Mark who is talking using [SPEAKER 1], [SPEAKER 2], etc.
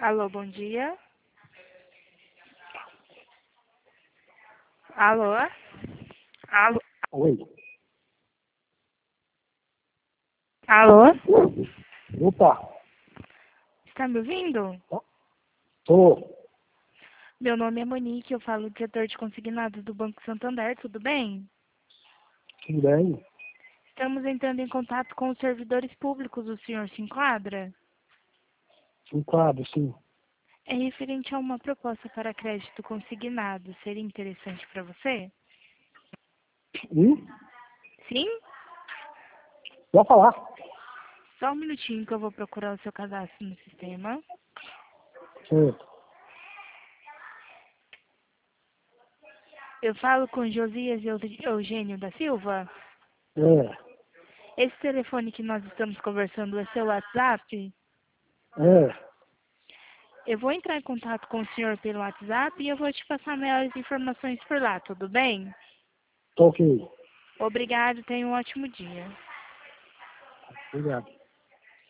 [SPEAKER 1] Alô, bom dia. Alô? Alô?
[SPEAKER 2] Oi.
[SPEAKER 1] Alô?
[SPEAKER 2] Opa.
[SPEAKER 1] Está me ouvindo?
[SPEAKER 2] Tô.
[SPEAKER 1] Meu nome é Monique, eu falo do setor de consignados do Banco Santander, tudo bem?
[SPEAKER 2] Tudo bem?
[SPEAKER 1] Estamos entrando em contato com os servidores públicos, o senhor se enquadra?
[SPEAKER 2] Enquadro, sim.
[SPEAKER 1] É referente a uma proposta para crédito consignado, seria interessante para você?
[SPEAKER 2] E?
[SPEAKER 1] Sim?
[SPEAKER 2] Pode falar.
[SPEAKER 1] Só um minutinho que eu vou procurar o seu cadastro no sistema.
[SPEAKER 2] Certo.
[SPEAKER 1] Eu falo com Josias Eugênio da Silva.
[SPEAKER 2] É.
[SPEAKER 1] Esse telefone que nós estamos conversando é seu WhatsApp?
[SPEAKER 2] É.
[SPEAKER 1] Eu vou entrar em contato com o senhor pelo WhatsApp e eu vou te passar maiores informações por lá, tudo bem?
[SPEAKER 2] Tô ok.
[SPEAKER 1] Obrigado, tenha um ótimo dia.
[SPEAKER 2] Obrigado.